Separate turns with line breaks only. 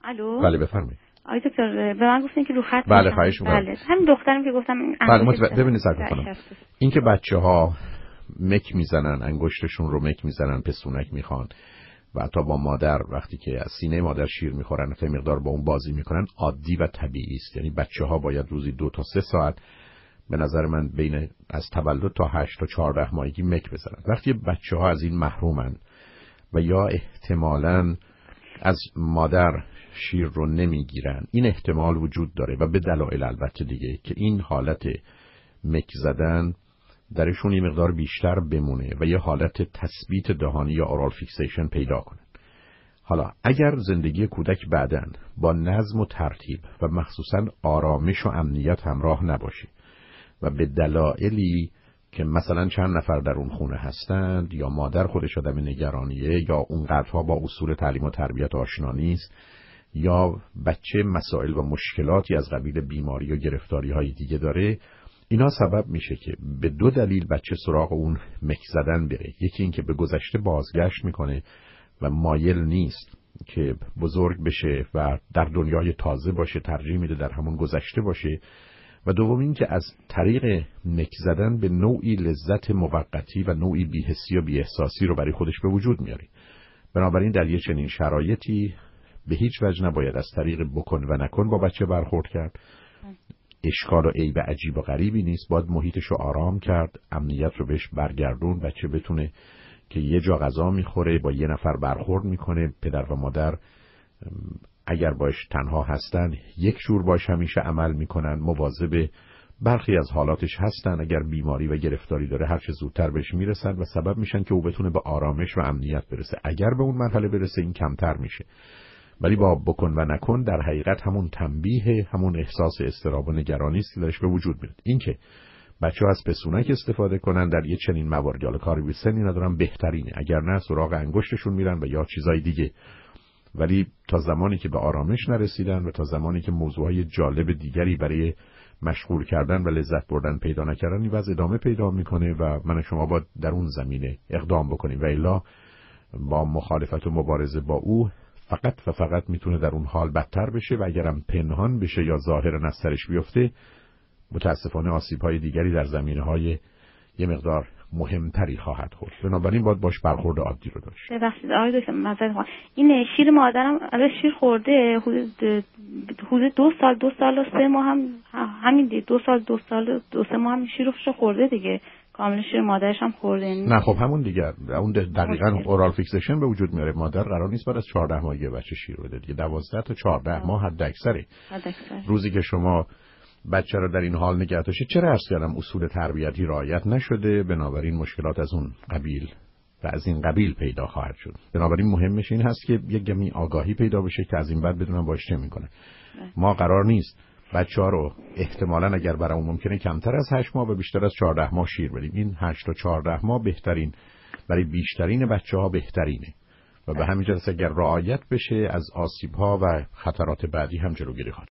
الو.
بله بفرمایید.
آقای دکتر به من گفتین که رو خط
بله خواهش می‌کنم.
بله همین دخترم که گفتم
بله ببینید خانم، این که بچه‌ها مک میزنن، انگشتشون رو مک میزنن، پستونک میخوان و حتی با مادر وقتی که از سینه مادر شیر میخورن تا مقدار با اون بازی میکنن عادی و طبیعی است. یعنی بچه‌ها باید روزی 2 تا 3 ساعت به نظر من بین از تولد تا 8 تا 14 ماهگی مک بزنن. وقتی بچه‌ها از این محرومن و یا احتمالاً از مادر شیر رو نمیگیرن، این احتمال وجود داره و به دلایل البته دیگه که این حالت مک زدن درشون یه مقدار بیشتر بمونه و یه حالت تثبیت دهانی یا اورال فیکسیشن پیدا کنن. حالا اگر زندگی کودک بعدن با نظم و ترتیب و مخصوصاً آرامش و امنیت همراه نباشه و به دلایلی که مثلا چند نفر در اون خونه هستند یا مادر خودش آدم نگرانیه یا اونقدرها با اصول تعلیم و تربیت آشنا نیست یا بچه مسائل و مشکلاتی از قبیل بیماری و گرفتاری های دیگه داره، اینا سبب میشه که به 2 دلیل بچه سراغ اون مک زدن بره. یکی این که به گذشته بازگشت میکنه و مایل نیست که بزرگ بشه و در دنیای تازه باشه، ترجیح میده در همون گذشته باشه. و دوم این که از طریق مک زدن به نوعی لذت موقتی و نوعی بی‌حسی و بی‌احساسی رو برای خودش به وجود میاره. بنابراین در یه چنین شرایطی به هیچ وجه نباید از طریق بکن و نکن با بچه برخورد کرد. اشکال و عیب عجیب و غریبی نیست. باید محیطش رو آرام کرد، امنیت رو بهش برگردون، بچه بتونه که یه جا غذا میخوره، با یه نفر برخورد میکنه، پدر و مادر اگر باش تنها هستن یک جور باش همیشه عمل میکنن، مواظب برخی از حالاتش هستن، اگر بیماری و گرفتاری داره هر چه زودتر بهش میرسن و سبب میشن که او بتونه به آرامش و امنیت برسه. اگر به اون مرحله برسه این کمتر میشه، ولی با بکن و نکن در حقیقت همون تنبیه، همون احساس اضطراب و نگرانی است که درش به وجود میاد. این که بچه‌ها از پسونک استفاده کنن در یه چنین مواردی، حالا کاری به سنی ندارم، بهترینه. اگر نه سراغ انگشتشون میرن و یا چیزای دیگه. ولی تا زمانی که به آرامش نرسیدن و تا زمانی که موضوعهای جالب دیگری برای مشغول کردن و لذت بردن پیدا نکردن، این وضع ادامه پیدا میکنه و من شما باید در اون زمینه اقدام بکنیم و الا با مخالفت و مبارزه با او فقط و فقط میتونه در اون حال بدتر بشه و اگرم پنهان بشه یا ظاهرا از سرش بیفته متاسفانه آسیب‌های دیگری در زمینه‌های یه مقدار مهمتری خواهد خورد. بنابراین باید باش برخورد عادی رو داشت.
ببخشید آقای دکتر معذرت می‌خوام، این شیر مادرم الان شیر خورده حدود 2 سال و 3 ماه هم همین 2 سال 2-3 ماه هم شیر رو خورده دیگه، کامل شیر مادرش هم خورده.
نه خب همون دیگه، اون دقیقاً اورال فیکسیشن به وجود میاره. مادر قرار نیست بعد از 14 ماهگی بچه شیر بده دیگه، 12 تا 14 ماه حد اکثره. روزی که شما بچه رو در این حال نگه داشتید، چرا عرض کردم اصول تربیتی رعایت نشده، بنابراین مشکلات از اون قبیل و از این قبیل پیدا خواهد شد. بنابراین مهمش این هست که یک کمی آگاهی پیدا بشه که از این بعد بدونن باش چه میکنه. ما قرار نیست بچه‌ها رو احتمالاً اگر برامون ممکنه کمتر از 8 ماه و بیشتر از 14 ماه شیر بدیم. این 8 تا 14 ماه بهترین، برای بیشترین بچه‌ها بهترینه و به همین جهت اگر رعایت بشه از آسیب‌ها و خطرات بعدی هم جلوگیری خواهد.